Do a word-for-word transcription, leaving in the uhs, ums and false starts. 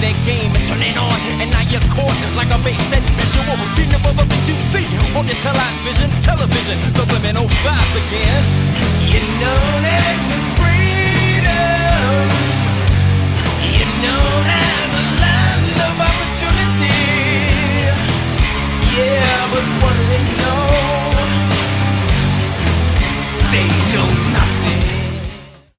that game and turn it on, and now you're caught like a bait set visual. Being above a bit you see on your television, television, subliminal vibes again. You know that Mister